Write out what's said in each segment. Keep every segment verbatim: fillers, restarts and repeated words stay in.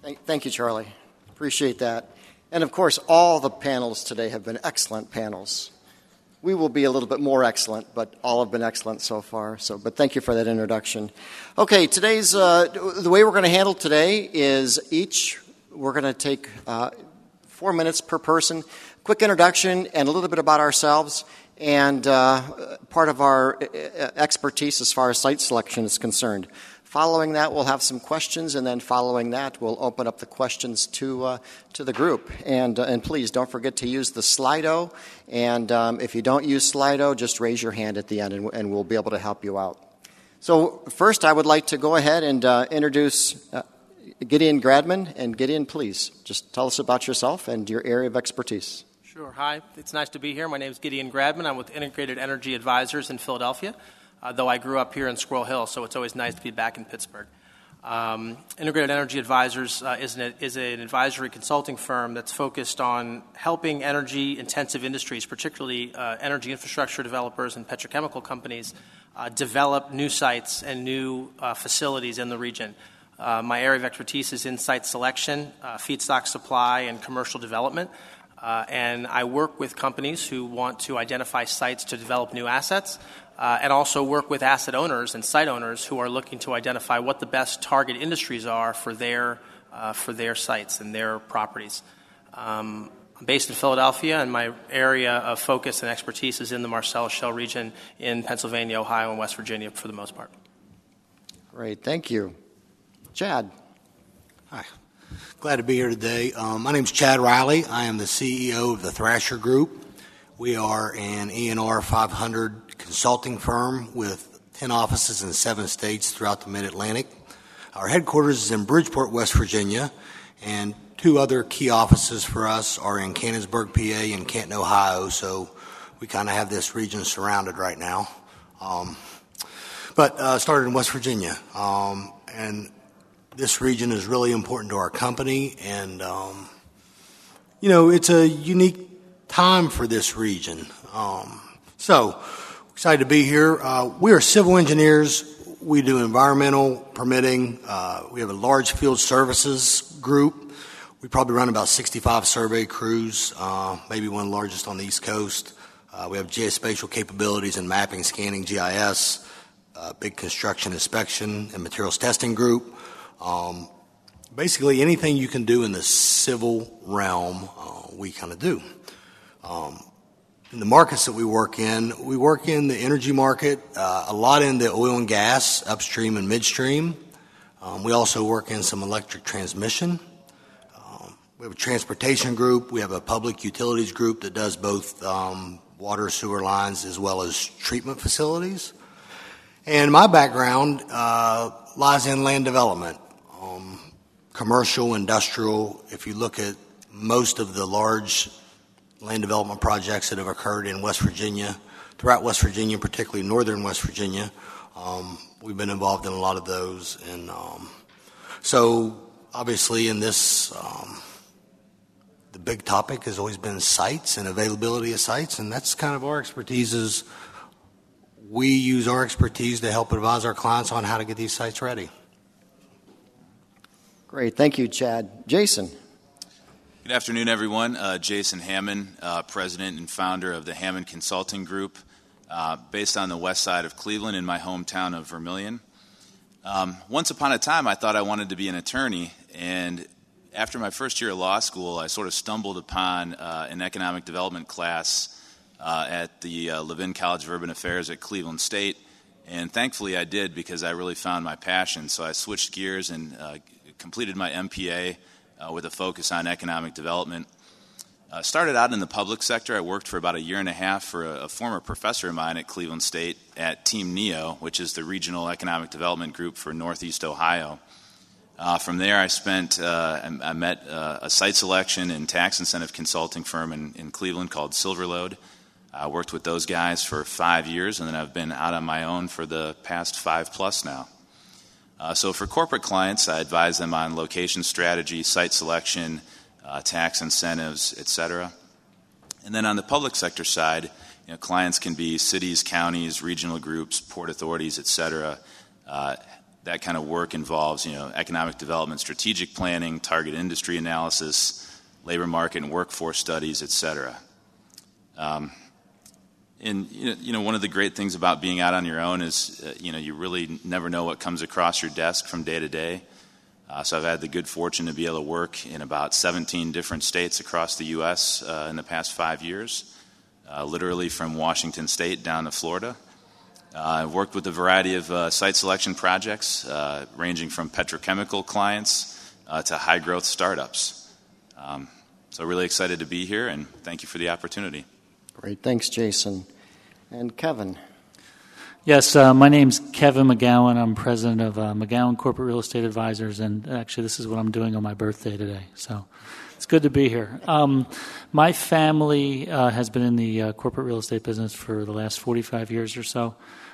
Thank, thank you, Charlie. Appreciate that. And of course, all the panels today have been excellent panels. We will be a little bit more excellent, but all have been excellent so far. So, but thank you for that introduction. Okay, today's uh, the way we're going to handle today is each we're going to take uh, four minutes per person, quick introduction, and a little bit about ourselves, and uh, part of our expertise as far as site selection is concerned. Following that, we'll have some questions, and then following that, we'll open up the questions to uh, to the group. And uh, and please don't forget to use the Slido. And um, if you don't use Slido, just raise your hand at the end, and, and we'll be able to help you out. So first, I would like to go ahead and uh, introduce uh, Gideon Gradman. And Gideon, please just tell us about yourself and your area of expertise. Sure. Hi. It's nice to be here. My name is Gideon Gradman. I'm with Integrated Energy Advisors in Philadelphia. Uh, though I grew up here in Squirrel Hill, so it's always nice to be back in Pittsburgh. Um, Integrated Energy Advisors uh, is, an, is an advisory consulting firm that's focused on helping energy-intensive industries, particularly uh, energy infrastructure developers and petrochemical companies, uh, develop new sites and new uh, facilities in the region. Uh, my area of expertise is in site selection, uh, feedstock supply, and commercial development. Uh, and I work with companies who want to identify sites to develop new assets, uh, and also work with asset owners and site owners who are looking to identify what the best target industries are for their uh, for their sites and their properties. Um, I'm based in Philadelphia, and my area of focus and expertise is in the Marcellus Shale region in Pennsylvania, Ohio, and West Virginia for the most part. Great, thank you. Chad. Hi. Glad to be here today. Um, my name is Chad Riley. I am the C E O of the Thrasher Group. We are an E and R five hundred consulting firm with ten offices in seven states throughout the Mid-Atlantic. Our headquarters is in Bridgeport, West Virginia, and two other key offices for us are in Canonsburg, P A, and Canton, Ohio, so we kind of have this region surrounded right now. Um, but uh, started in West Virginia, um, and this region is really important to our company, and, um, you know, it's a unique time for this region. Um, so, excited to be here. Uh, we are civil engineers. We do environmental permitting. Uh, we have a large field services group. We probably run about sixty-five survey crews, uh, maybe one of the largest on the East Coast. Uh, we have geospatial capabilities in mapping, scanning, G I S, uh, big construction inspection and materials testing group. Um, basically, anything you can do in the civil realm, uh, we kind of do. Um, in the markets that we work in, we work in the energy market, uh, a lot in the oil and gas, upstream and midstream. Um, we also work in some electric transmission. Um, we have a transportation group. We have a public utilities group that does both um, water, sewer lines, as well as treatment facilities. And my background uh, lies in land development. Um, commercial, industrial. If you look at most of the large land development projects that have occurred in West Virginia, throughout West Virginia, particularly northern West Virginia, um, we've been involved in a lot of those. And um, so, obviously, in this, um, the big topic has always been sites and availability of sites, and that's kind of our expertise. Is we use our expertise to help advise our clients on how to get these sites ready. Great. Thank you, Chad. Jason. Good afternoon, everyone. Uh, Jason Hammond, uh, president and founder of the Hammond Consulting Group, uh, based on the west side of Cleveland in my hometown of Vermillion. Um, once upon a time, I thought I wanted to be an attorney, and after my first year of law school, I sort of stumbled upon uh, an economic development class uh, at the uh, Levin College of Urban Affairs at Cleveland State, and thankfully I did because I really found my passion. So I switched gears and uh, completed my M P A uh, with a focus on economic development. Uh, started out in the public sector. I worked for about a year and a half for a, a former professor of mine at Cleveland State at Team NEO, which is the regional economic development group for Northeast Ohio. Uh, from there, I spent, uh, I, I met uh, a site selection and tax incentive consulting firm in, in Cleveland called Silverlode. I worked with those guys for five years, and then I've been out on my own for the past five plus now. Uh, so for corporate clients, I advise them on location strategy, site selection, uh, tax incentives, et cetera. And then on the public sector side, you know, clients can be cities, counties, regional groups, port authorities, et cetera. Uh, that kind of work involves, you know, economic development, strategic planning, target industry analysis, labor market and workforce studies, et cetera. Um, and, you know, one of the great things about being out on your own is, uh, you know, you really never know what comes across your desk from day to day. Uh, so I've had the good fortune to be able to work in about seventeen different states across the U S uh, in the past five years, uh, literally from Washington State down to Florida. Uh, I've worked with a variety of uh, site selection projects, uh, ranging from petrochemical clients uh, to high-growth startups. Um, so really excited to be here, and thank you for the opportunity. Great. Thanks, Jason. And Kevin. Yes, uh, my name's Kevin McGowan. I'm president of uh, McGowan Corporate Real Estate Advisors, and actually this is what I'm doing on my birthday today. So it's good to be here. Um, my family uh, has been in the uh, corporate real estate business for the last forty-five years or so,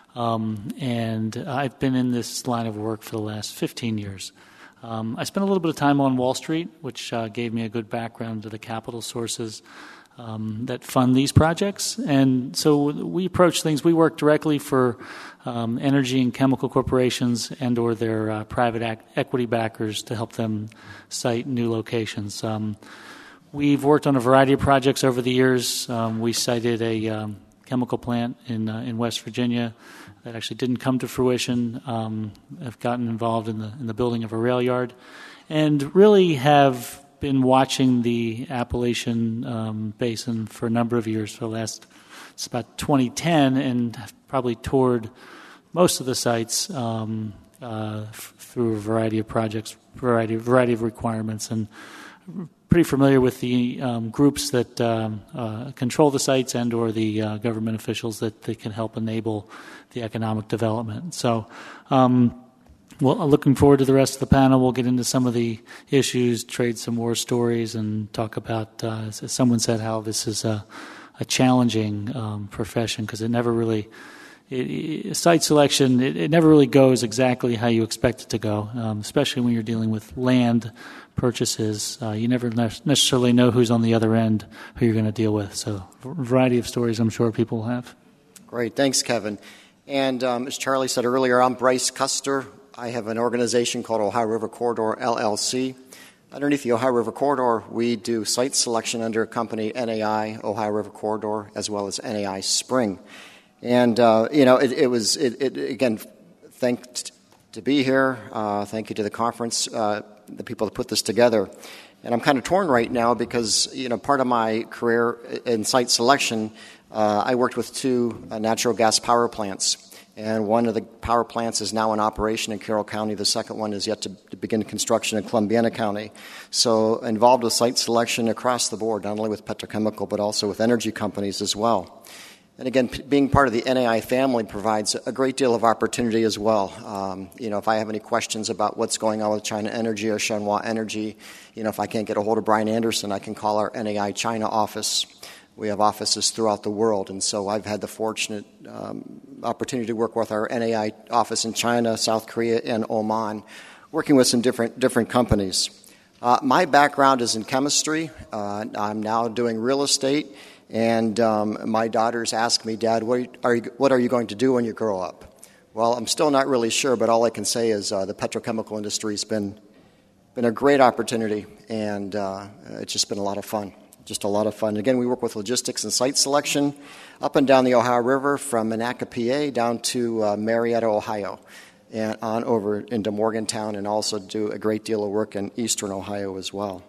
um, and I've been in this line of work for the last fifteen years. Um, I spent a little bit of time on Wall Street, which uh, gave me a good background to the capital sources Um, that fund these projects. And so we approach things. We work directly for um, energy and chemical corporations and or their uh, private ac- equity backers to help them site new locations. Um, we've worked on a variety of projects over the years. Um, we sited a um, chemical plant in uh, in West Virginia that actually didn't come to fruition. Um, have gotten involved in the in the building of a rail yard, and really have been watching the Appalachian um, Basin for a number of years. For the last, it's about twenty ten, and probably toured most of the sites um, uh, f- through a variety of projects, variety variety of requirements, and pretty familiar with the um, groups that um, uh, control the sites and or the uh, government officials that, that can help enable the economic development. So. Um, Well, looking forward to the rest of the panel. We'll get into some of the issues, trade some war stories, and talk about, uh, as someone said, how this is a, a challenging um, profession because it never really, it, it, site selection, it, it never really goes exactly how you expect it to go, um, especially when you're dealing with land purchases. Uh, you never ne- necessarily know who's on the other end, who you're going to deal with. So a variety of stories I'm sure people will have. Great. Thanks, Kevin. And um, as Charlie said earlier, I'm Bryce Custer. I have an organization called Ohio River Corridor, L L C. Underneath the Ohio River Corridor, we do site selection under a company, N A I, Ohio River Corridor, as well as N A I Spring. And, uh, you know, it, it was, it, it, again, thanks to be here. Uh, thank you to the conference, uh, the people that put this together. And I'm kind of torn right now because, you know, part of my career in site selection, uh, I worked with two uh, natural gas power plants. And one of the power plants is now in operation in Carroll County. The second one is yet to, to begin construction in Columbiana County. So involved with site selection across the board, not only with petrochemical, but also with energy companies as well. And again, p- being part of the N A I family provides a great deal of opportunity as well. Um, you know, if I have any questions about what's going on with China Energy or Shenhua Energy, you know, if I can't get a hold of Brian Anderson, I can call our N A I China office. We have offices throughout the world, and so I've had the fortunate um, opportunity to work with our N A I office in China, South Korea, and Oman, working with some different different companies. Uh, my background is in chemistry. Uh, I'm now doing real estate, and um, my daughters ask me, Dad, what are, you, what are you going to do when you grow up? Well, I'm still not really sure, but all I can say is uh, the petrochemical industry has been, been a great opportunity, and uh, it's just been a lot of fun. Just a lot of fun. Again, we work with logistics and site selection up and down the Ohio River from Monaca, P A, down to uh, Marietta, Ohio, and on over into Morgantown, and also do a great deal of work in eastern Ohio as well.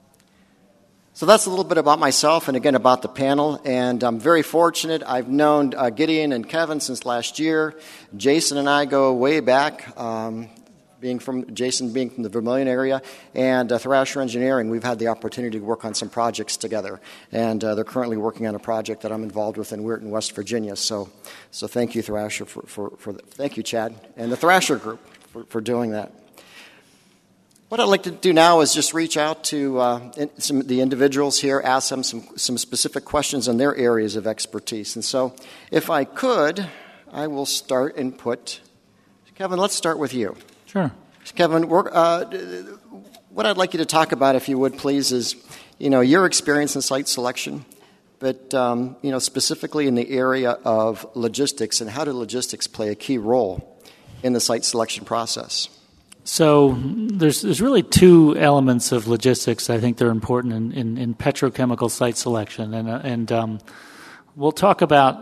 So that's a little bit about myself and, again, about the panel. And I'm very fortunate. I've known uh, Gideon and Kevin since last year. Jason and I go way back. Um, Being from Jason being from the Vermilion area, and uh, Thrasher Engineering, we've had the opportunity to work on some projects together, and uh, they're currently working on a project that I'm involved with in Weirton, West Virginia. So, so thank you, Thrasher, for for, for the, thank you, Chad, and the Thrasher Group for, for doing that. What I'd like to do now is just reach out to uh, in, some the individuals here, ask them some some specific questions in their areas of expertise. And so, if I could, I will start and put Kevin. Let's start with you. Sure. Kevin, we're, uh, what I'd like you to talk about, if you would, please, is, you know, your experience in site selection, but, um, you know, specifically in the area of logistics, and how do logistics play a key role in the site selection process? So there's there's really two elements of logistics I think they're important in, in, in petrochemical site selection, and uh, and um, we'll talk about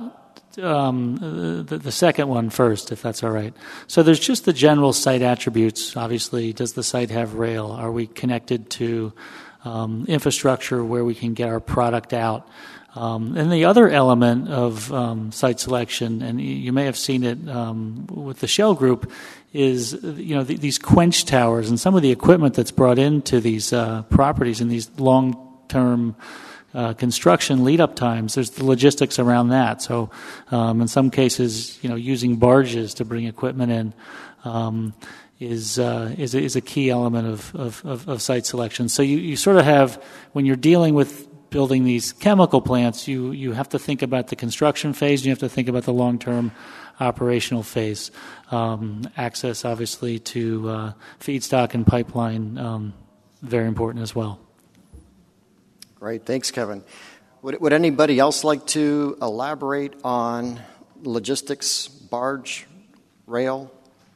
um, the, the second one first, if that's all right. So there's just the general site attributes. Obviously, does the site have rail? Are we connected to um, infrastructure where we can get our product out? Um, and the other element of um, site selection, and you may have seen it um, with the Shell Group, is you know th- these quench towers and some of the equipment that's brought into these uh, properties and these long-term uh, construction lead-up times. There's the logistics around that. So, um, in some cases, you know, using barges to bring equipment in um, is uh, is, a, is a key element of, of, of, of site selection. So you, you sort of have, when you're dealing with building these chemical plants, you, you have to think about the construction phase, and you have to think about the long-term operational phase. Um, access, obviously, to uh, feedstock and pipeline, um, very important as well. Great. Thanks, Kevin. Would, would anybody else like to elaborate on logistics, barge, rail?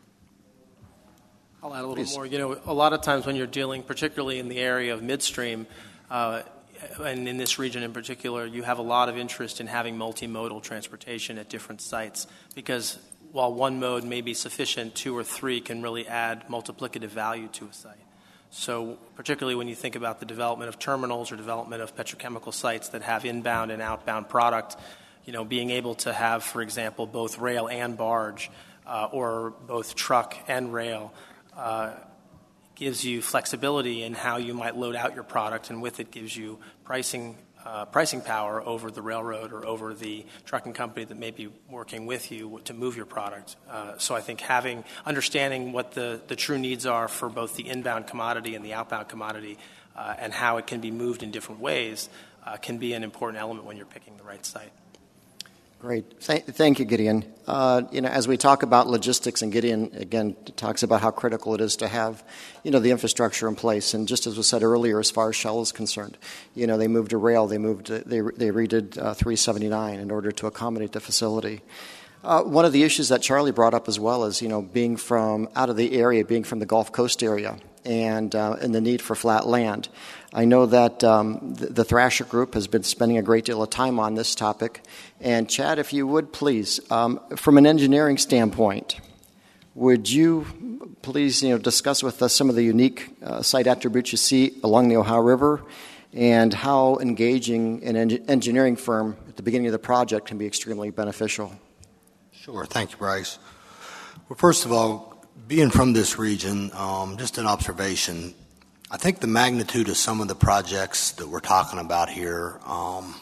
I'll add a little Please. more. You know, a lot of times when you're dealing, particularly in the area of midstream, uh, and in this region in particular, you have a lot of interest in having multimodal transportation at different sites, because while one mode may be sufficient, two or three can really add multiplicative value to a site. So particularly when you think about the development of terminals or development of petrochemical sites that have inbound and outbound product, you know, being able to have, for example, both rail and barge, uh, or both truck and rail, uh, gives you flexibility in how you might load out your product, and with it gives you pricing uh, pricing power over the railroad or over the trucking company that may be working with you to move your product. Uh, so I think having, understanding what the, the true needs are for both the inbound commodity and the outbound commodity uh, and how it can be moved in different ways uh, can be an important element when you're picking the right site. Great. Th- thank you, Gideon. Uh, you know, as we talk about logistics, and Gideon, again, talks about how critical it is to have, you know, the infrastructure in place. And just as was said earlier, as far as Shell is concerned, you know, they moved to rail, they moved, to, they they redid uh, three seventy-nine in order to accommodate the facility. Uh, one of the issues that Charlie brought up as well is, you know, being from out of the area, being from the Gulf Coast area, and uh, and the need for flat land. I know that um, the, the Thrasher Group has been spending a great deal of time on this topic. And Chad, if you would please, um, from an engineering standpoint, would you please, you know, discuss with us some of the unique uh, site attributes you see along the Ohio River, and how engaging an en- engineering firm at the beginning of the project can be extremely beneficial? Sure. Thank you, Bryce. Well, first of all, being from this region, um, just an observation, I think the magnitude of some of the projects that we're talking about here um,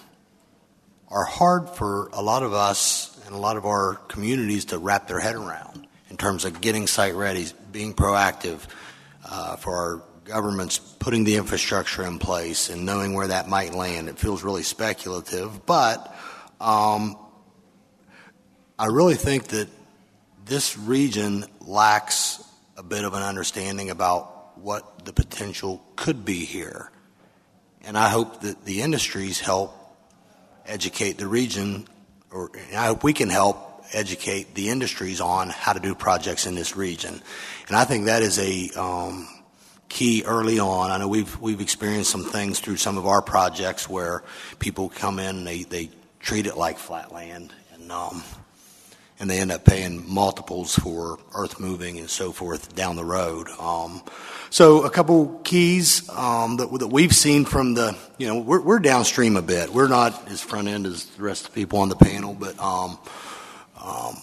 are hard for a lot of us and a lot of our communities to wrap their head around in terms of getting site ready, being proactive, uh, for our governments putting the infrastructure in place and knowing where that might land. It feels really speculative, but um, I really think that this region lacks a bit of an understanding about what the potential could be here. And I hope that the industries help educate the region, or I hope we can help educate the industries on how to do projects in this region. And I think that is a um, key early on. I know we've we've experienced some things through some of our projects where people come in and they, they treat it like flat land, and um, and they end up paying multiples for earth moving and so forth down the road. Um, so a couple keys um, that, that we've seen from the, you know, we're, we're downstream a bit. We're not as front end as the rest of the people on the panel, but um, um,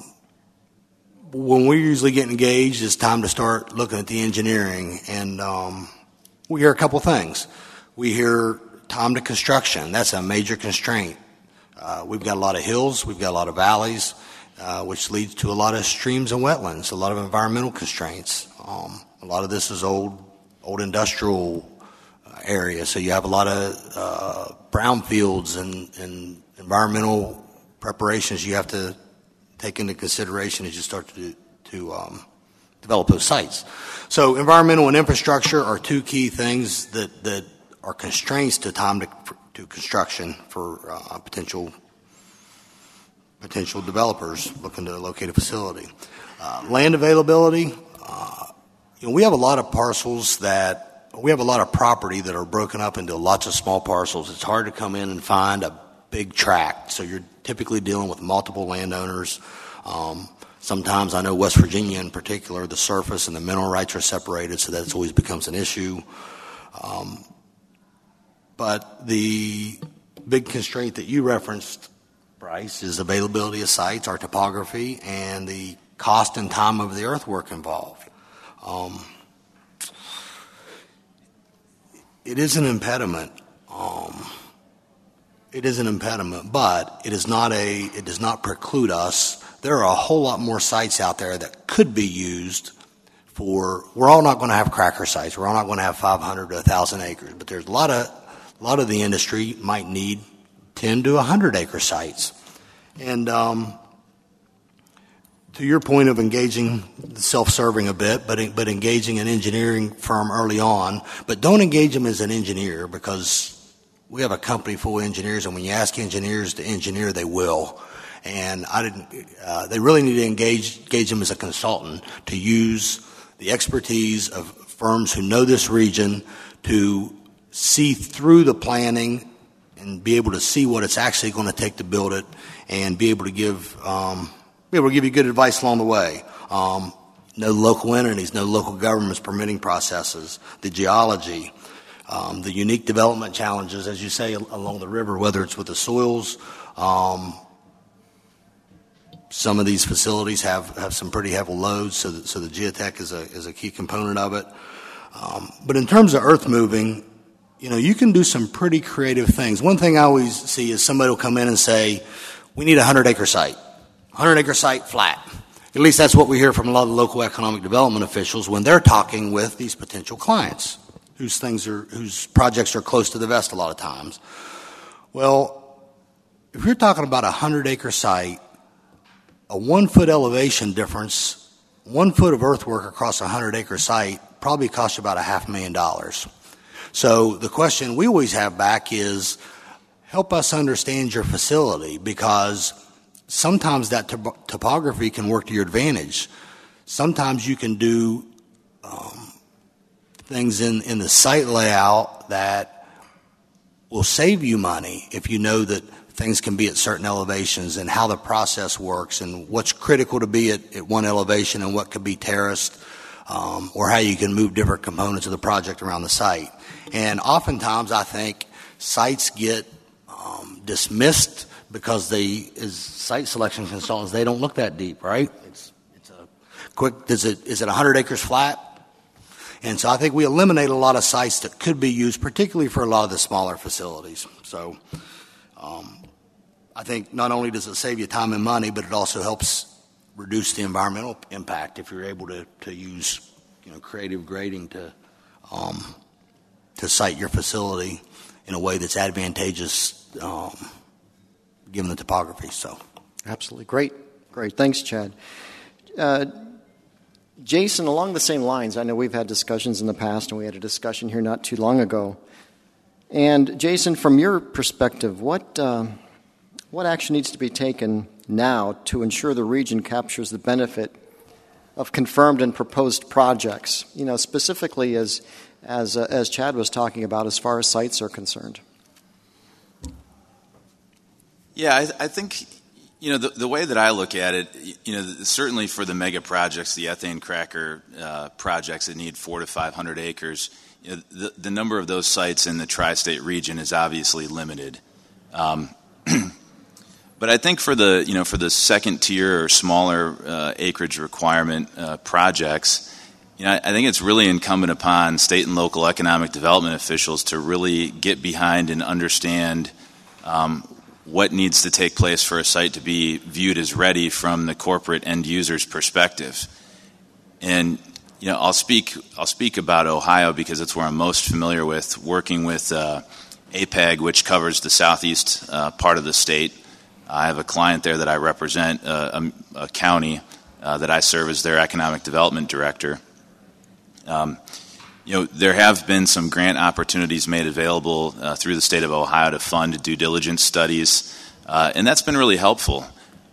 when we usually get engaged, it's time to start looking at the engineering. And um, we hear a couple things. We hear time to construction. That's a major constraint. Uh, we've got a lot of hills. We've got a lot of valleys. Uh, which leads to a lot of streams and wetlands, a lot of environmental constraints. Um, a lot of this is old, old industrial area, so you have a lot of uh, brownfields and, and environmental preparations you have to take into consideration as you start to to um, develop those sites. So, environmental and infrastructure are two key things that that are constraints to time to, to construction for uh, potential potential developers looking to locate a facility. Uh, land availability, uh, you know, we have a lot of parcels that, we have a lot of property that are broken up into lots of small parcels. It's hard to come in and find a big tract, so you're typically dealing with multiple landowners. Um, sometimes, I know West Virginia in particular, the surface and the mineral rights are separated, so that always becomes an issue. Um, but the big constraint that you referenced, Bryce, is availability of sites, our topography, and the cost and time of the earthwork involved. Um, it is an impediment. Um, it is an impediment, but it is not a. It does not preclude us. There are a whole lot more sites out there that could be used for. We're all not going to have cracker sites. We're all not going to have five hundred to one thousand acres, but there's a lot of a lot of the industry might need ten to one hundred acre sites, and. Um, To your point of engaging, self-serving a bit, but but engaging an engineering firm early on, but don't engage them as an engineer, because we have a company full of engineers, and when you ask engineers to engineer, they will. And I didn't. Uh, they really need to engage engage them as a consultant to use the expertise of firms who know this region to see through the planning and be able to see what it's actually going to take to build it, and be able to give. Um, be able to give you good advice along the way. Um, no local entities, no local governments, permitting processes, the geology, um, the unique development challenges, as you say, along the river, whether it's with the soils. Um, some of these facilities have, have some pretty heavy loads, so, that, so the geotech is a, is a key component of it. Um, but in terms of earth moving, you know, you can do some pretty creative things. One thing I always see is somebody will come in and say, we need a hundred acre site. hundred acre site flat. At least that's what we hear from a lot of local economic development officials when they're talking with these potential clients whose things are, whose projects are close to the vest a lot of times. Well, if you're talking about a hundred acre site, a one foot elevation difference, one foot of earthwork across a hundred acre site probably costs you about a half million dollars. So the question we always have back is, help us understand your facility, because sometimes that top- topography can work to your advantage. Sometimes you can do um, things in, in the site layout that will save you money if you know that things can be at certain elevations and how the process works and what's critical to be at, at one elevation and what could be terraced, um, or how you can move different components of the project around the site. And oftentimes I think sites get um, dismissed because they, as site selection consultants, they don't look that deep, right? It's it's a quick. Is it is it one hundred acres flat? And so I think we eliminate a lot of sites that could be used, particularly for a lot of the smaller facilities. So um, I think not only does it save you time and money, but it also helps reduce the environmental impact if you're able to to use, you know, creative grading to um, to site your facility in a way that's advantageous. Um, given the topography. So, absolutely. Great. Great. Thanks, Chad. Uh, Jason, along the same lines, I know we've had discussions in the past, and we had a discussion here not too long ago. And Jason, from your perspective, what uh, what action needs to be taken now to ensure the region captures the benefit of confirmed and proposed projects, you know, specifically as, as, uh, as Chad was talking about as far as sites are concerned? Yeah, I, I think, you know, the, the way that I look at it, you know, certainly for the mega projects, the ethane cracker uh, projects that need four to five hundred acres, you know, the, the number of those sites in the tri-state region is obviously limited. Um, but I think for the, you know, for the second tier or smaller uh, acreage requirement uh, projects, you know, I, I think it's really incumbent upon state and local economic development officials to really get behind and understand um, what needs to take place for a site to be viewed as ready from the corporate end user's perspective. And, you know, I'll speak I'll speak about Ohio because it's where I'm most familiar with, working with uh, A P A G, which covers the southeast uh, part of the state. I have a client there that I represent, uh, a, a county uh, that I serve as their economic development director. Um, You know, there have been some grant opportunities made available uh, through the state of Ohio to fund due diligence studies, uh, and that's been really helpful.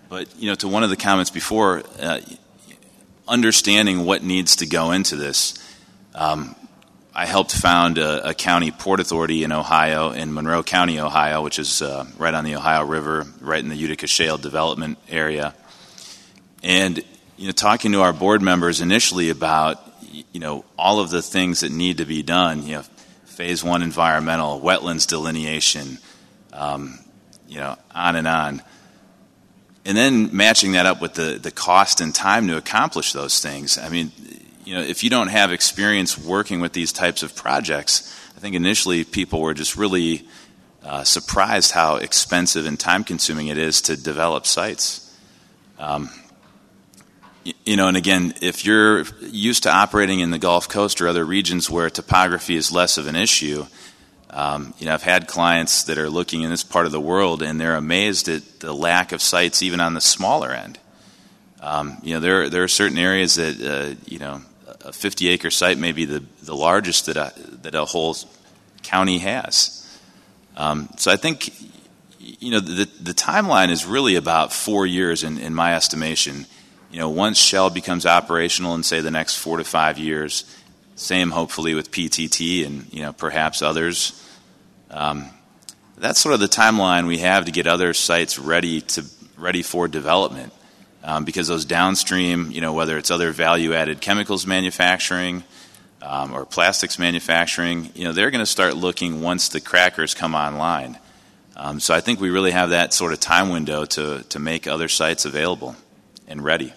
But, you know, to one of the comments before, uh, understanding what needs to go into this, um, I helped found a, a county port authority in Ohio, in Monroe County, Ohio, which is uh, right on the Ohio River, right in the Utica Shale development area. And, you know, talking to our board members initially about, you know, all of the things that need to be done, you know, phase one environmental, wetlands delineation, um, you know, on and on. And then matching that up with the, the cost and time to accomplish those things. I mean, you know, if you don't have experience working with these types of projects, I think initially people were just really uh, surprised how expensive and time-consuming it is to develop sites. Um, you, you know, and again, if you're used to operating in the Gulf Coast or other regions where topography is less of an issue, um, you know, I've had clients that are looking in this part of the world and they're amazed at the lack of sites even on the smaller end. Um, you know, there there are certain areas that uh, you know, a fifty-acre site may be the, the largest that a, that a whole county has. Um, so I think, you know, the, the timeline is really about four years in, in my estimation. You know, once Shell becomes operational in, say, the next four to five years, same hopefully with P T T and, you know, perhaps others. Um, that's sort of the timeline we have to get other sites ready to ready for development. Um, because those downstream, you know, whether it's other value-added chemicals manufacturing um, or plastics manufacturing, you know, they're going to start looking once the crackers come online. Um, so I think we really have that sort of time window to to make other sites available and ready.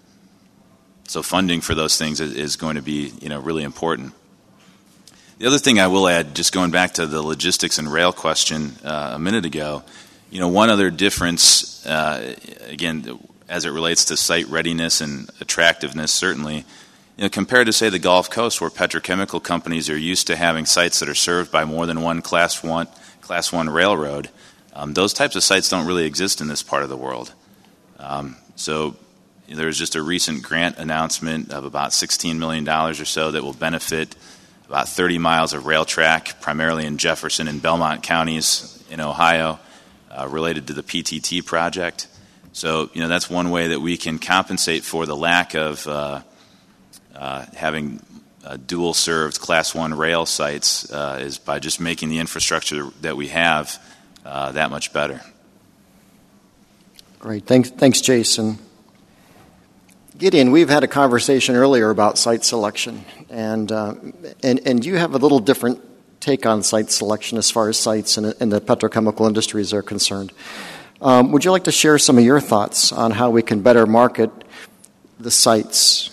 So funding for those things is, is going to be, you know, really important. The other thing I will add, just going back to the logistics and rail question uh, a minute ago, you know, one other difference, uh, again, as it relates to site readiness and attractiveness, certainly, you know, compared to, say, the Gulf Coast, where petrochemical companies are used to having sites that are served by more than one Class One, Class One railroad, um, those types of sites don't really exist in this part of the world. Um, so you know, there was just a recent grant announcement of about sixteen million dollars or so that will benefit about thirty miles of rail track, primarily in Jefferson and Belmont counties in Ohio, uh, related to the P T T project. So, you know, that's one way that we can compensate for the lack of uh, uh, having uh, dual-served Class One rail sites uh, is by just making the infrastructure that we have uh, that much better. Great. Thanks, thanks, Jason. Gideon, we've had a conversation earlier about site selection, and uh, and and you have a little different take on site selection as far as sites in, in the petrochemical industries are concerned. Um, would you like to share some of your thoughts on how we can better market the sites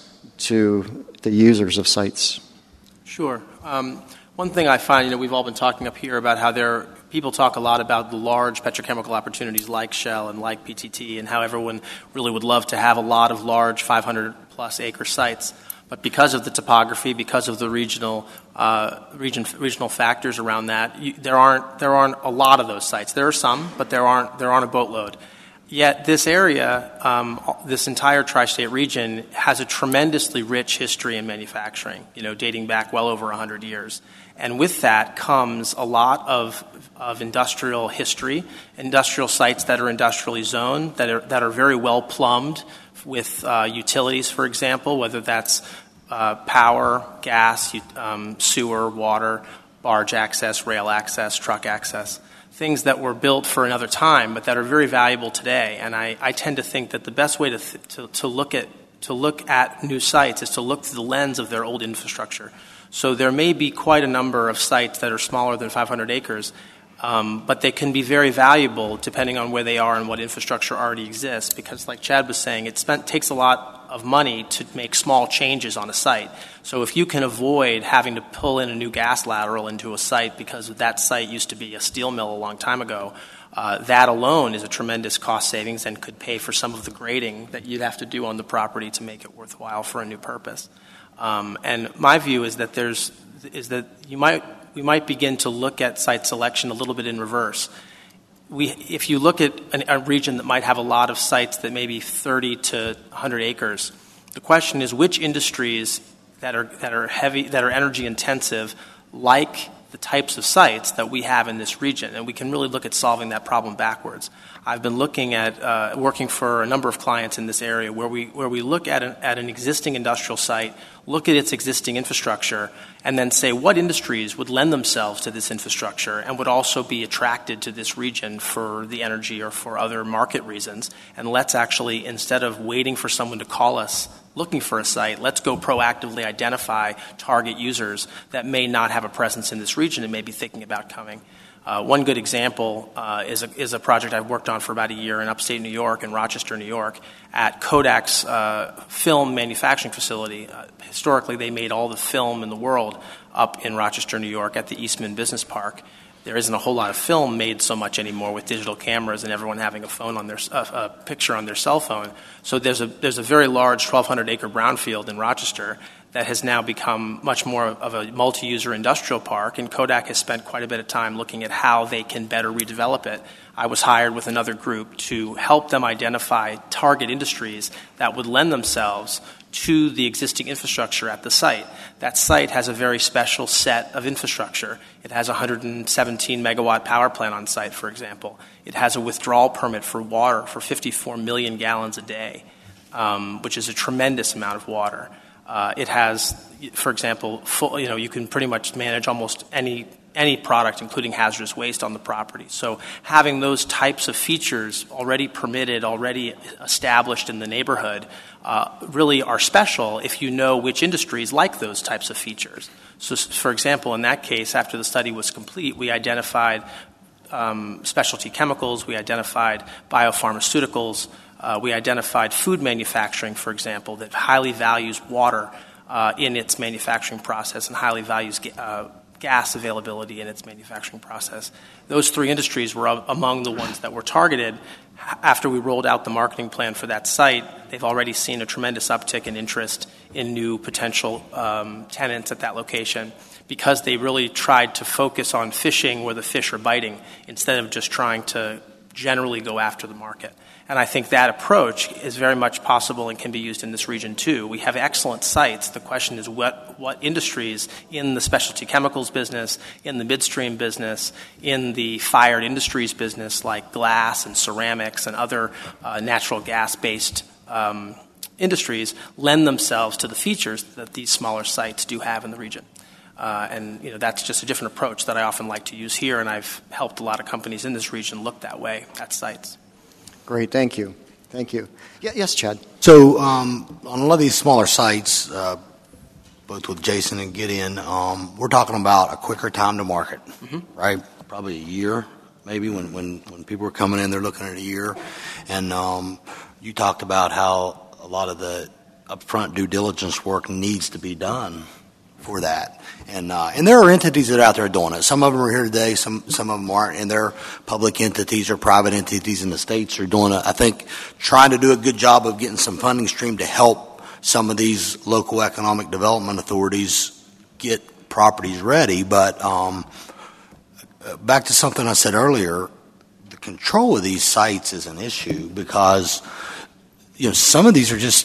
to the users of sites? Sure. Um, one thing I find, you know, we've all been talking up here about how there people talk a lot about the large petrochemical opportunities like Shell and like P T T and how everyone really would love to have a lot of large five hundred plus acre sites. But because of the topography, because of the regional uh, region, regional factors around that, you, there aren't there aren't a lot of those sites. There are some, but there aren't there aren't a boatload. Yet this area, um, this entire tri-state region, has a tremendously rich history in manufacturing. You know, dating back well over a hundred years, and with that comes a lot of of industrial history, industrial sites that are industrially zoned, that are that are very well plumbed with uh, utilities, for example, whether that's uh, power, gas, um, sewer, water, barge access, rail access, truck access, things that were built for another time but that are very valuable today. And I, I tend to think that the best way to, th- to, to look at to look at new sites is to look through the lens of their old infrastructure. So there may be quite a number of sites that are smaller than five hundred acres, Um, but they can be very valuable depending on where they are and what infrastructure already exists, because like Chad was saying, it spent, takes a lot of money to make small changes on a site. So if you can avoid having to pull in a new gas lateral into a site because that site used to be a steel mill a long time ago, uh, that alone is a tremendous cost savings and could pay for some of the grading that you'd have to do on the property to make it worthwhile for a new purpose. Um, and my view is that there's is that you might we might begin to look at site selection a little bit in reverse. We, if you look at an, a region that might have a lot of sites that may be thirty to one hundred acres, the question is which industries that are that are heavy, that are energy intensive, like the types of sites that we have in this region, and we can really look at solving that problem backwards. I've been looking at uh, working for a number of clients in this area where we where we look at an, at an existing industrial site, look at its existing infrastructure, and then say what industries would lend themselves to this infrastructure and would also be attracted to this region for the energy or for other market reasons. And let's actually, instead of waiting for someone to call us looking for a site, let's go proactively identify target users that may not have a presence in this region and may be thinking about coming. Uh, one good example uh, is, a, is a project I've worked on for about a year in upstate New York, in Rochester, New York, at Kodak's uh, film manufacturing facility. Uh, historically, they made all the film in the world up in Rochester, New York, at the Eastman Business Park. There isn't a whole lot of film made so much anymore with digital cameras and everyone having a phone on their uh, a picture on their cell phone. So there's a there's a very large twelve hundred acre brownfield in Rochester that has now become much more of a multi-user industrial park, and Kodak has spent quite a bit of time looking at how they can better redevelop it. I was hired with another group to help them identify target industries that would lend themselves to the existing infrastructure at the site. That site has a very special set of infrastructure. It has a one hundred seventeen megawatt power plant on site, for example. It has a withdrawal permit for water for fifty-four million gallons a day, um, which is a tremendous amount of water. Uh, it has, for example, full, you know, you can pretty much manage almost any any product, including hazardous waste, on the property. So having those types of features already permitted, already established in the neighborhood, uh, really are special if you know which industries like those types of features. So, for example, in that case, after the study was complete, we identified um, specialty chemicals, we identified biopharmaceuticals, uh, we identified food manufacturing, for example, that highly values water uh, in its manufacturing process and highly values uh, gas availability in its manufacturing process. Those three industries were among the ones that were targeted. After we rolled out the marketing plan for that site, they've already seen a tremendous uptick in interest in new potential um, tenants at that location because they really tried to focus on fishing where the fish are biting instead of just trying to generally go after the market. And I think that approach is very much possible and can be used in this region too. We have excellent sites. The question is what, what industries in the specialty chemicals business, in the midstream business, in the fired industries business like glass and ceramics and other uh, natural gas-based um, industries lend themselves to the features that these smaller sites do have in the region. Uh, and you know that's just a different approach that I often like to use here, and I've helped a lot of companies in this region look that way at sites. Great, thank you. Thank you. Yeah, yes, Chad. So um, on a lot of these smaller sites, uh, both with Jason and Gideon, um, we're talking about a quicker time to market, mm-hmm. right? Probably a year, maybe, when, when, when people are coming in, they're looking at a year. And um, you talked about how a lot of the upfront due diligence work needs to be done for that. And uh, and there are entities that are out there doing it. Some of them are here today, some some of them aren't, and they're public entities or private entities in the states are doing it. I think trying to do a good job of getting some funding stream to help some of these local economic development authorities get properties ready. But um, back to something I said earlier, the control of these sites is an issue because you know some of these are just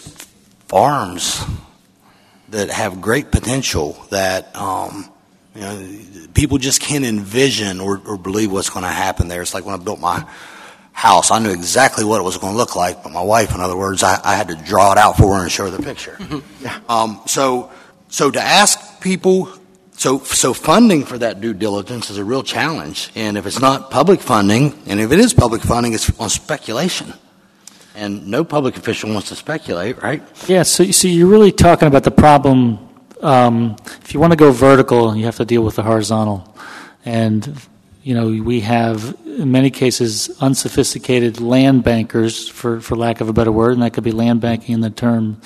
farms that have great potential that um, you know people just can't envision or, or believe what's going to happen there. It's like when I built my house, I knew exactly what it was going to look like, but my wife, in other words, I, I had to draw it out for her and show her the picture. yeah. um, so, so to ask people, so so funding for that due diligence is a real challenge. And if it's not public funding, and if it is public funding, it's on speculation. And no public official wants to speculate, right? Yeah, so, so you're really talking about the problem. Um, if you want to go vertical, you have to deal with the horizontal. And, you know, we have, in many cases, unsophisticated land bankers, for, for lack of a better word, and that could be land banking in the term.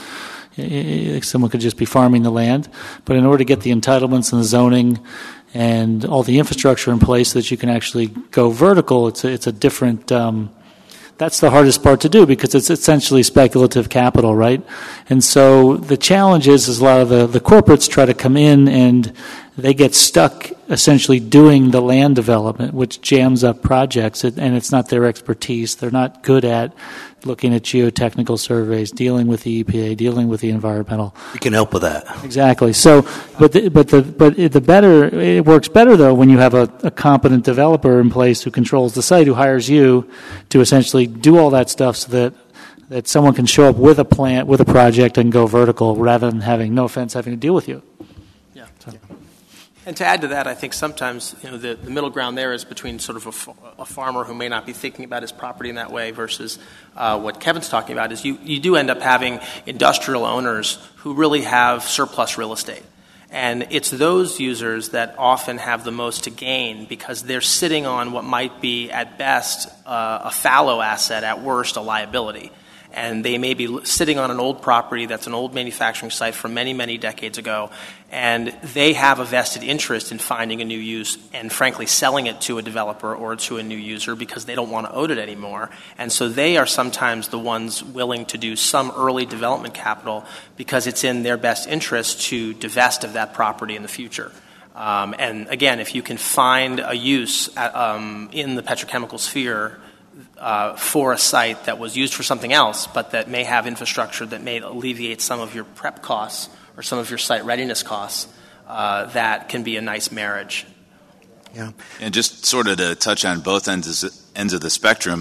Someone could just be farming the land. But in order to get the entitlements and the zoning and all the infrastructure in place so that you can actually go vertical, it's a, it's a different... Um, That's the hardest part to do because it's essentially speculative capital, right? And so the challenge is, is a lot of the, the corporates try to come in and they get stuck essentially doing the land development, which jams up projects, and it's not their expertise. They're not good at looking at geotechnical surveys, dealing with the E P A, dealing with the environmental. We can help with that. Exactly. So, but the, but the but the better it works better though when you have a, a competent developer in place who controls the site, who hires you to essentially do all that stuff, so that that someone can show up with a plant, with a project, and go vertical, rather than having, no offense, having to deal with you. Yeah. So. And to add to that, I think sometimes, you know, the, the middle ground there is between sort of a, a farmer who may not be thinking about his property in that way versus uh, what Kevin's talking about is you, you do end up having industrial owners who really have surplus real estate. And it's those users that often have the most to gain because they're sitting on what might be, at best, uh, a fallow asset, at worst, a liability. And they may be sitting on an old property that's an old manufacturing site from many, many decades ago, and they have a vested interest in finding a new use and, frankly, selling it to a developer or to a new user because they don't want to own it anymore. And so they are sometimes the ones willing to do some early development capital because it's in their best interest to divest of that property in the future. Um, and, again, if you can find a use at, um, in the petrochemical sphere Uh, for a site that was used for something else, but that may have infrastructure that may alleviate some of your prep costs or some of your site readiness costs, uh, that can be a nice marriage. Yeah. And just sort of to touch on both ends ends of the spectrum,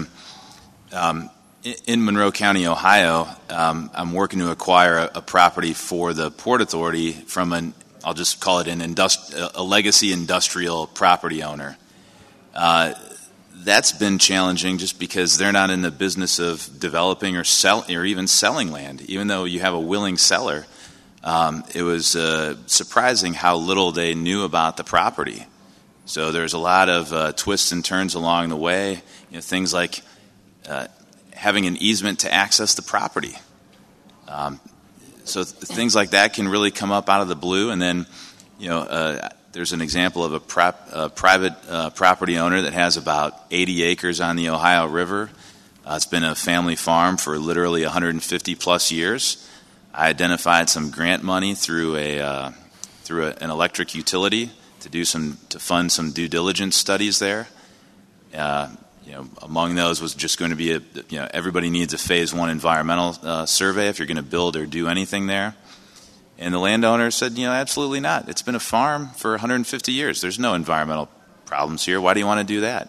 um, in, in Monroe County, Ohio, um, I'm working to acquire a, a property for the Port Authority from an, I'll just call it an industri- a legacy industrial property owner. Uh, That's been challenging just because they're not in the business of developing or sell or even selling land. Even though you have a willing seller, um, it was uh, surprising how little they knew about the property. So there's a lot of uh, twists and turns along the way. You know, things like uh, having an easement to access the property. Um, so th- things like that can really come up out of the blue, and then you know. Uh, There's an example of a prop, uh, private uh, property owner that has about eighty acres on the Ohio River. Uh, it's been a family farm for literally one hundred fifty plus years. I identified some grant money through a uh, through a, an electric utility to do some to fund some due diligence studies there. Uh, you know, among those was just going to be a you know everybody needs a phase one environmental uh, survey if you're going to build or do anything there. And the landowner said, you know, absolutely not. It's been a farm for one hundred fifty years. There's no environmental problems here. Why do you want to do that?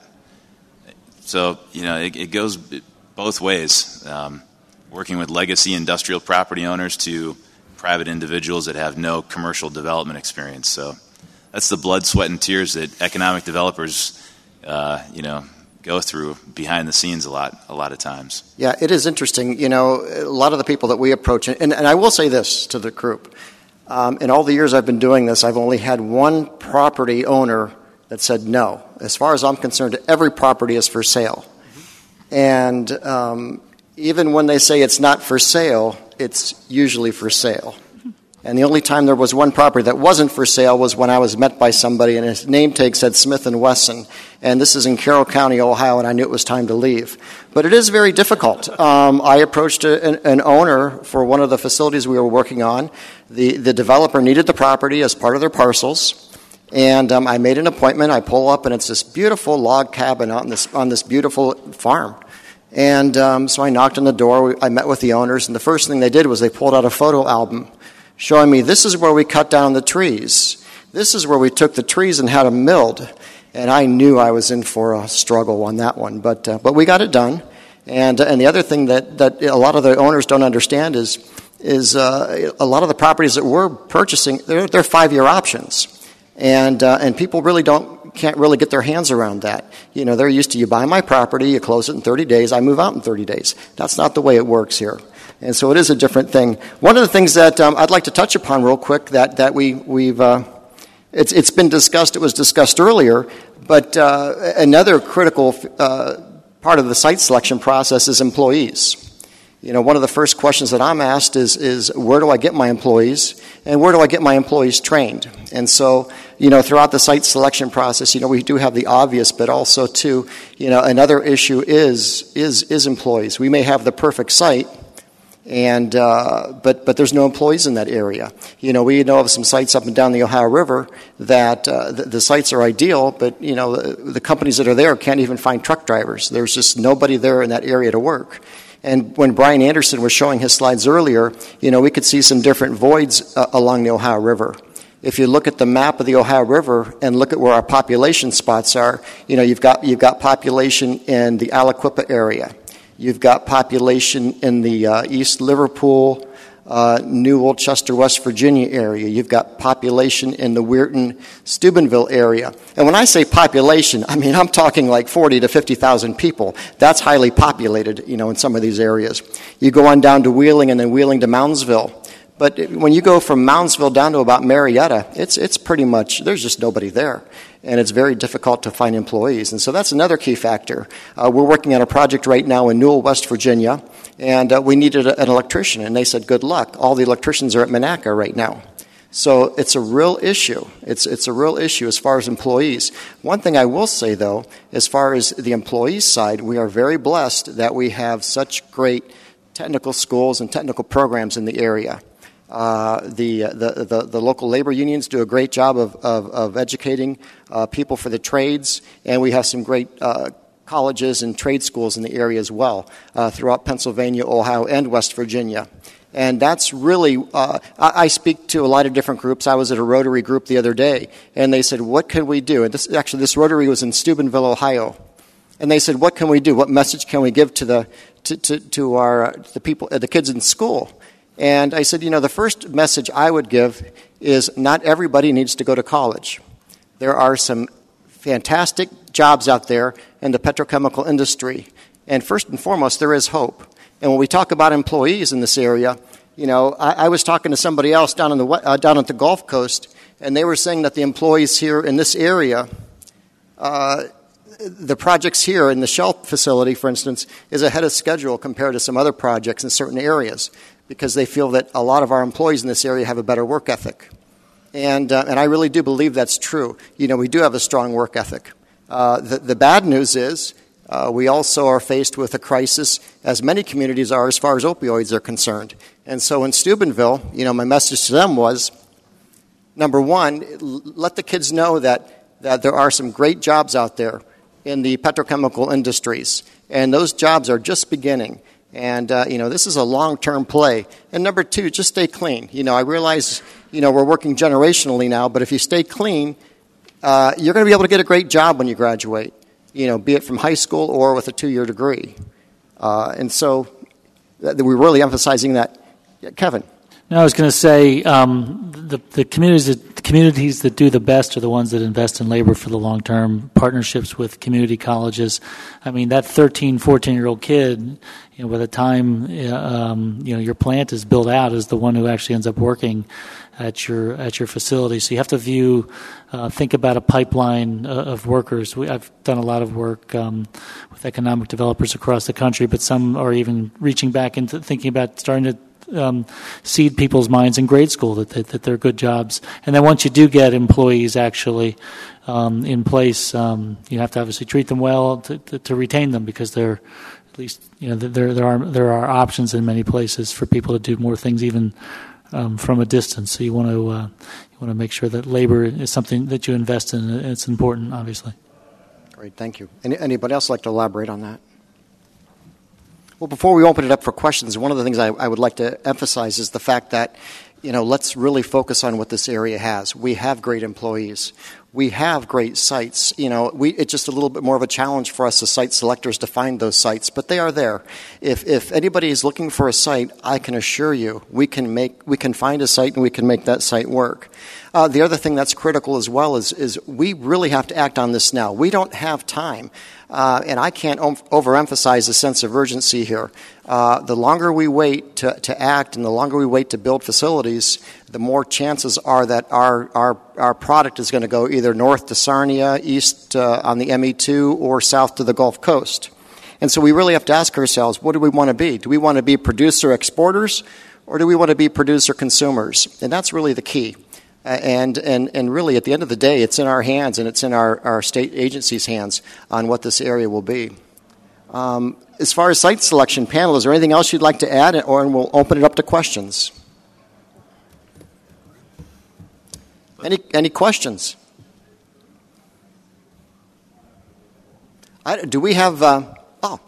So, you know, it, it goes both ways, um, working with legacy industrial property owners to private individuals that have no commercial development experience. So that's the blood, sweat, and tears that economic developers, uh, you know, go through behind the scenes a lot, a lot of times. Yeah, it is interesting. You know, a lot of the people that we approach, and, and I will say this to the group. Um, in all the years I've been doing this, I've only had one property owner that said no. As far as I'm concerned, every property is for sale. Mm-hmm. And um, even when they say it's not for sale, it's usually for sale. And the only time there was one property that wasn't for sale was when I was met by somebody and his name tag said Smith and Wesson. And this is in Carroll County, Ohio, and I knew it was time to leave. But it is very difficult. Um, I approached a, an, an owner for one of the facilities we were working on. The, the developer needed the property as part of their parcels. And um, I made an appointment. I pull up, and it's this beautiful log cabin on this, on this beautiful farm. And um, so I knocked on the door. I met with the owners, and the first thing they did was they pulled out a photo album showing me this is where we cut down the trees. This is where we took the trees and had them milled. And I knew I was in for a struggle on that one. But uh, but we got it done. And and the other thing that, that a lot of the owners don't understand is is uh, a lot of the properties that we're purchasing, they're, they're five-year options. And uh, and people really don't can't really get their hands around that. You know, they're used to you buy my property, you close it in thirty days, I move out in thirty days. That's not the way it works here. And so it is a different thing. One of the things that um, I'd like to touch upon real quick that, that we, we've, uh, it's, it's been discussed, it was discussed earlier, but uh, another critical uh, part of the site selection process is employees. You know, one of the first questions that I'm asked is, is where do I get my employees and where do I get my employees trained? And so, you know, throughout the site selection process, you know, we do have the obvious, but also too, you know, another issue is, is, is employees. We may have the perfect site, And uh, but but there's no employees in that area. You know, we know of some sites up and down the Ohio River that uh, the, the sites are ideal, but you know the, the companies that are there can't even find truck drivers. There's just nobody there in that area to work. And when Brian Anderson was showing his slides earlier, you know, we could see some different voids uh, along the Ohio River. If you look at the map of the Ohio River and look at where our population spots are, you know, you've got you've got population in the Aliquippa area. You've got population in the uh, East Liverpool, uh, New Old Chester, West Virginia area. You've got population in the Weirton, Steubenville area. And when I say population, I mean I'm talking like forty to fifty thousand people. That's highly populated, you know, in some of these areas. You go on down to Wheeling and then Wheeling to Moundsville. But when you go from Moundsville down to about Marietta, it's it's pretty much, there's just nobody there. And it's very difficult to find employees. And so that's another key factor. Uh, we're working on a project right now in Newell, West Virginia, and uh, we needed a, an electrician. And they said, good luck. All the electricians are at Monaca right now. So it's a real issue. It's it's a real issue as far as employees. One thing I will say, though, as far as the employees side, we are very blessed that we have such great technical schools and technical programs in the area. Uh, the, the, the, the local labor unions do a great job of, of, of educating uh, people for the trades, and we have some great uh, colleges and trade schools in the area as well uh, throughout Pennsylvania, Ohio, and West Virginia. And that's really, uh, I, I speak to a lot of different groups. I was at a Rotary group the other day, and they said, what can we do? And this, actually, this Rotary was in Steubenville, Ohio. And they said, what can we do? What message can we give to the to, to, to our the people, the kids in school? And I said, you know, the first message I would give is not everybody needs to go to college. There are some fantastic jobs out there in the petrochemical industry. And first and foremost, there is hope. And when we talk about employees in this area, you know, I, I was talking to somebody else down, in the, uh, down at the Gulf Coast, and they were saying that the employees here in this area, uh, the projects here in the Shell facility, for instance, is ahead of schedule compared to some other projects in certain areas, because they feel that a lot of our employees in this area have a better work ethic. And uh, and I really do believe that's true. You know, we do have a strong work ethic. Uh, the, the bad news is uh, we also are faced with a crisis, as many communities are, as far as opioids are concerned. And so in Steubenville, you know, my message to them was, number one, let the kids know that, that there are some great jobs out there in the petrochemical industries. And those jobs are just beginning. And, uh, you know, this is a long-term play. And number two, just stay clean. You know, I realize, you know, we're working generationally now, but if you stay clean, uh, you're going to be able to get a great job when you graduate, you know, be it from high school or with a two-year degree. Uh, and so th- we're really emphasizing that. Yeah, Kevin. No, I was going to say um, the, the communities that, the communities that do the best are the ones that invest in labor for the long term, partnerships with community colleges. I mean, that thirteen, fourteen-year-old kid, you know, by the time um, you know your plant is built out, is the one who actually ends up working at your at your facility. So you have to view, uh, think about a pipeline uh, of workers. We, I've done a lot of work um, with economic developers across the country, but some are even reaching back into thinking about starting to Um, seed people's minds in grade school that, that that they're good jobs. And then once you do get employees actually um, in place, um, you have to obviously treat them well to, to, to retain them, because they're at least, you know, there there are there are options in many places for people to do more things even um, from a distance. So you want to uh, you want to make sure that labor is something that you invest in. It's important, obviously. Great, thank you. Any, anybody else like to elaborate on that? Well, before we open it up for questions, one of the things I, I would like to emphasize is the fact that, you know, let's really focus on what this area has. We have great employees. We have great sites. You know, we, it's just a little bit more of a challenge for us as site selectors to find those sites, but they are there. If if anybody is looking for a site, I can assure you we can make we can find a site and we can make that site work. Uh, the other thing that's critical as well is is we really have to act on this now. We don't have time. Uh, and I can't o- overemphasize the sense of urgency here. Uh, the longer we wait to, to act and the longer we wait to build facilities, the more chances are that our our, our product is going to go either north to Sarnia, east uh, on the M E two, or south to the Gulf Coast. And so we really have to ask ourselves, what do we want to be? Do we want to be producer exporters, or do we want to be producer consumers? And that's really the key. Uh, and, and, and really, at the end of the day, it's in our hands and it's in our, our state agencies' hands on what this area will be. Um, as far as site selection panel, is there anything else you'd like to add, or we'll open it up to questions? Any any questions? I, do we have? Uh, oh,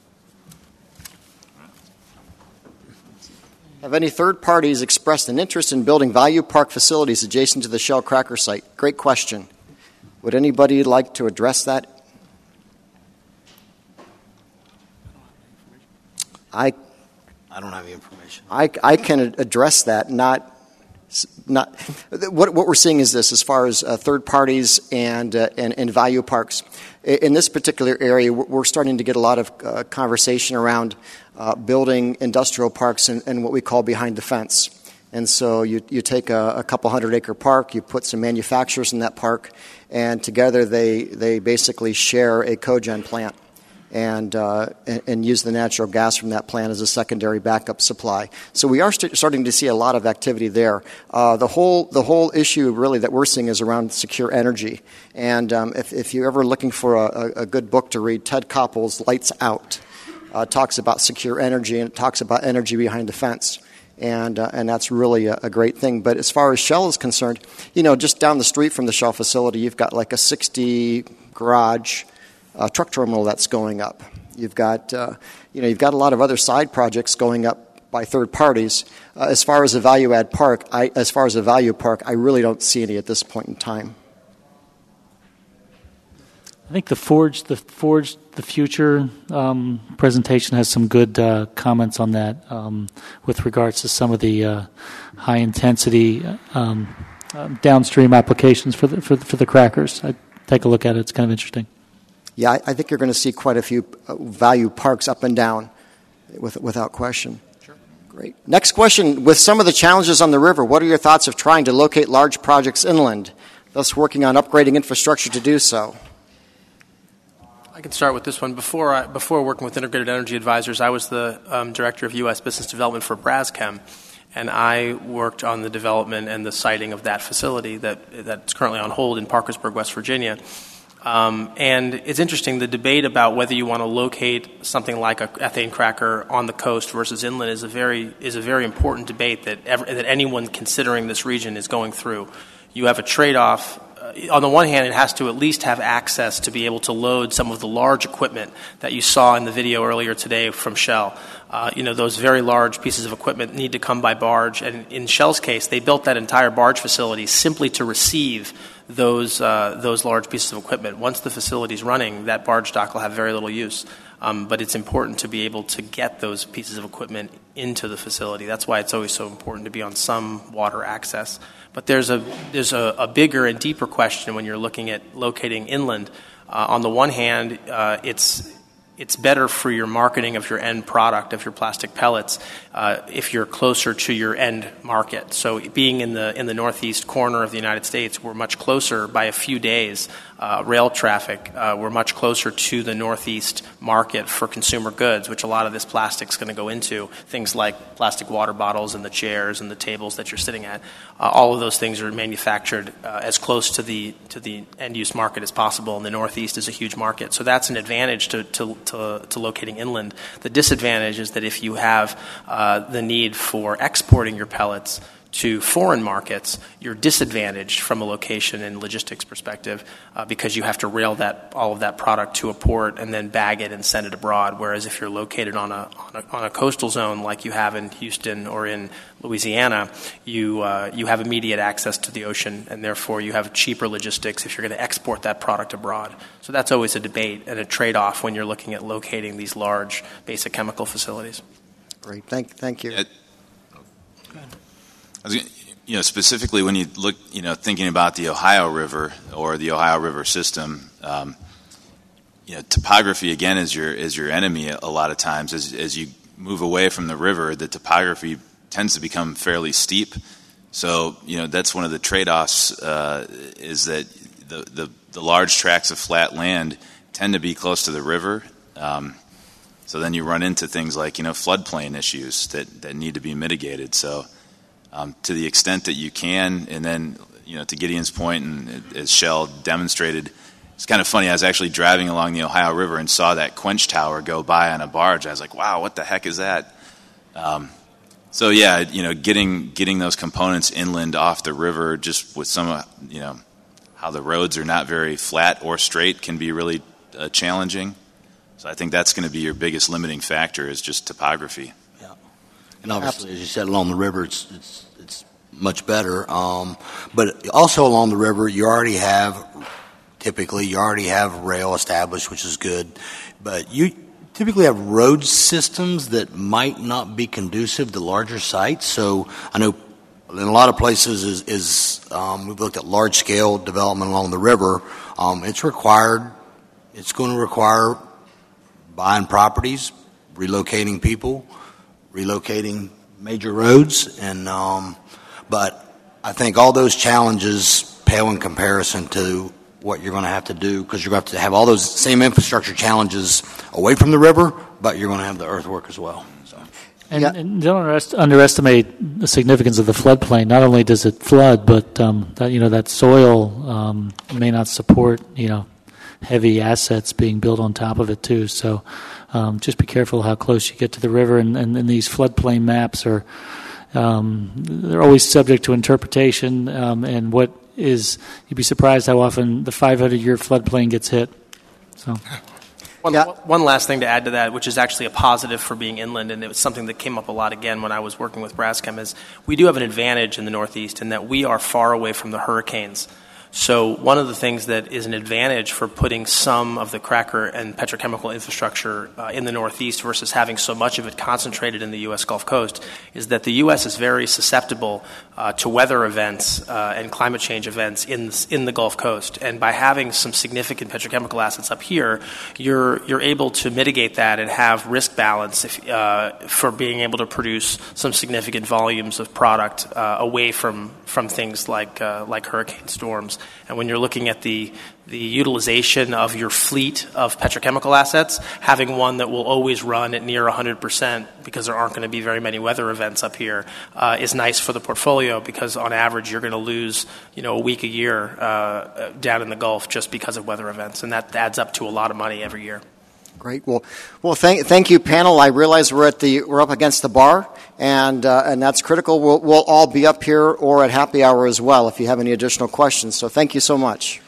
have any third parties expressed an interest in building value park facilities adjacent to the Shell cracker site? Great question. Would anybody like to address that? I, I don't have the information. I, I can address that. Not, not. What what we're seeing is this: as far as uh, third parties and, uh, and and value parks, in this particular area, we're starting to get a lot of uh, conversation around uh, building industrial parks and, and what we call behind the fence. And so you you take a, a couple hundred acre park, you put some manufacturers in that park, and together they they basically share a cogen plant. And, uh, and and use the natural gas from that plant as a secondary backup supply. So we are st- starting to see a lot of activity there. Uh, the whole the whole issue really that we're seeing is around secure energy. And um, if, if you're ever looking for a, a good book to read, Ted Koppel's Lights Out uh, talks about secure energy, and it talks about energy behind the fence. And uh, and that's really a, a great thing. But as far as Shell is concerned, you know, just down the street from the Shell facility, you've got like a sixty garage Uh, truck terminal that's going up. You've got, uh, you know, you've got a lot of other side projects going up by third parties. Uh, as far as a value add park, I, as far as a value park, I really don't see any at this point in time. I think the Forge, the Forge, the Future um, presentation has some good uh, comments on that um, with regards to some of the uh, high intensity um, uh, downstream applications for the for the, for the crackers. I take a look at it; it's kind of interesting. Yeah, I, I think you're going to see quite a few value parks up and down, with, without question. Sure. Great. Next question. With some of the challenges on the river, what are your thoughts of trying to locate large projects inland, thus working on upgrading infrastructure to do so? I can start with this one. Before I, before working with Integrated Energy Advisors, I was the um, Director of U S Business Development for Braschem, and I worked on the development and the siting of that facility that that's currently on hold in Parkersburg, West Virginia. Um, and it's interesting, the debate about whether you want to locate something like an ethane cracker on the coast versus inland is a very is a very important debate that ever, that anyone considering this region is going through. You have a trade-off. Uh, on the one hand, it has to at least have access to be able to load some of the large equipment that you saw in the video earlier today from Shell. Uh, you know, those very large pieces of equipment need to come by barge. And in Shell's case, they built that entire barge facility simply to receive those uh, those large pieces of equipment. Once the facility's running, that barge dock will have very little use. Um, but it's important to be able to get those pieces of equipment into the facility. That's why it's always so important to be on some water access. But there's a there's a, a bigger and deeper question when you're looking at locating inland. Uh, on the one hand, uh, it's it's better for your marketing of your end product, of your plastic pellets, uh, if you're closer to your end market. So being in the in the northeast corner of the United States, we're much closer by a few days. Uh, rail traffic, uh, we're much closer to the northeast market for consumer goods, which a lot of this plastic's going to go into. Things like plastic water bottles and the chairs and the tables that you're sitting at. Uh, all of those things are manufactured uh, as close to the to the end-use market as possible, and the northeast is a huge market. So that's an advantage to to, to, to locating inland. The disadvantage is that if you have uh, the need for exporting your pellets to foreign markets, you're disadvantaged from a location and logistics perspective uh, because you have to rail that all of that product to a port and then bag it and send it abroad. Whereas if you're located on a on a, on a coastal zone like you have in Houston or in Louisiana, you uh, you have immediate access to the ocean, and therefore you have cheaper logistics if you're going to export that product abroad. So that's always a debate and a trade-off when you're looking at locating these large basic chemical facilities. Great, thank thank you. Yeah. I was, you know, specifically when you look, you know, thinking about the Ohio River or the Ohio River system, um, you know, topography again is your is your enemy a lot of times. As as you move away from the river, the topography tends to become fairly steep. So, you know, that's one of the trade-offs uh, is that the, the the large tracts of flat land tend to be close to the river. Um, so then you run into things like, you know, floodplain issues that, that need to be mitigated. So. Um, to the extent that you can, and then, you know, to Gideon's point, and as Shell demonstrated, it's kind of funny. I was actually driving along the Ohio River and saw that quench tower go by on a barge. I was like, wow, what the heck is that? Um, so, yeah, you know, getting getting those components inland off the river just with some, uh, you know, how the roads are not very flat or straight can be really uh, challenging. So I think that's going to be your biggest limiting factor is just topography. Yeah. And obviously, as you said, along the river, it's it's, it's much better. Um, but also along the river, you already have, typically, you already have rail established, which is good. But you typically have road systems that might not be conducive to larger sites. So I know in a lot of places is, is um, we've looked at large-scale development along the river. Um, it's required, it's going to require buying properties, relocating people, relocating major roads, and um, but I think all those challenges pale in comparison to what you're going to have to do, because you're going to have to have all those same infrastructure challenges away from the river, but you're going to have the earthwork as well. So. And, Yeah. and don't underest- underestimate the significance of the floodplain. Not only does it flood, but um, that you know that soil um, may not support you know heavy assets being built on top of it too. So um, just be careful how close you get to the river. And, and, and these floodplain maps are um, they're always subject to interpretation. Um, and what is you'd be surprised how often the five hundred year floodplain gets hit. So. One, Yeah. one last thing to add to that, which is actually a positive for being inland, and it was something that came up a lot again when I was working with Braskem, is we do have an advantage in the Northeast in that we are far away from the hurricanes. So one of the things that is an advantage for putting some of the cracker and petrochemical infrastructure uh, in the Northeast versus having so much of it concentrated in the U S Gulf Coast is that the U S is very susceptible uh, to weather events uh, and climate change events in in the Gulf Coast. And by having some significant petrochemical assets up here, you're you're able to mitigate that and have risk balance if, uh, for being able to produce some significant volumes of product uh, away from from things like uh, like hurricane storms. And when you're looking at the the utilization of your fleet of petrochemical assets, having one that will always run at near one hundred percent because there aren't going to be very many weather events up here uh, is nice for the portfolio, because on average you're going to lose you know a week a year uh, down in the Gulf just because of weather events, and that adds up to a lot of money every year. Great. Well, well, thank, thank you, panel. I realize we're at the we're up against the bar, and uh, and that's critical. We'll we'll all be up here or at happy hour as well if you have any additional questions. So thank you so much.